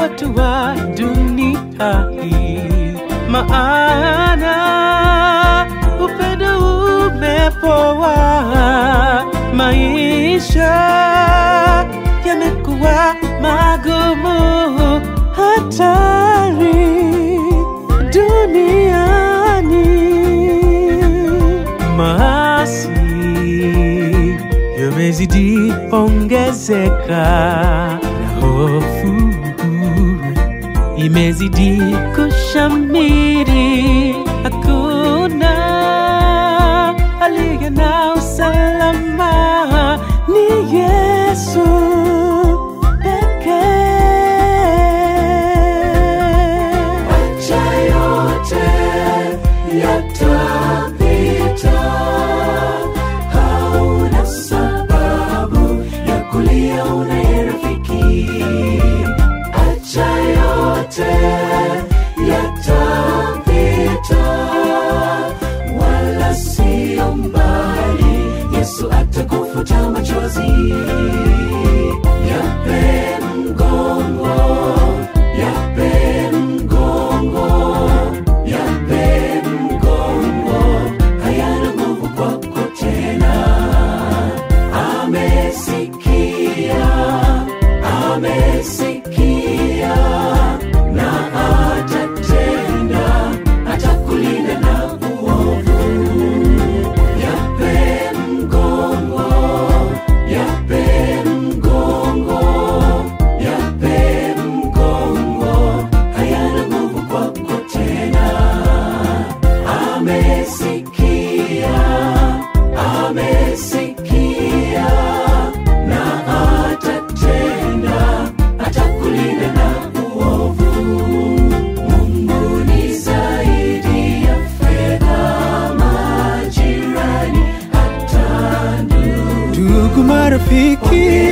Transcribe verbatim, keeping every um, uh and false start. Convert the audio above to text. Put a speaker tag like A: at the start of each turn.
A: watu wa dunia hii, maana upendo umepoa, maisha yamekuwa magumu, hatari duniani, maasi yamezidi ongezeka, na hofu imezidi kushamiri. Hakuna aliye na usalama, ni Yesu pekee.
B: Acha yote yatapita, hauna sababu ya kulia unaye rafiki. Acha yote yatapita, wala sio mbali, Yesu atakufuta machozi. Yape mgongo, yape mgongo, yape mgongo, hayana nguvu kwako tena. Amesikia, amesikia, na atatenda, atakulinda na uovu. Yape mgongo, yape mgongo, yape mgongo, hayana nguvu kwako tena. Amesikia, amesikia, na atatenda, atakulinda na uovu. Mungu ni zaidi ya fedha, majirani, hata ndugu.
A: Ndugu, marafiki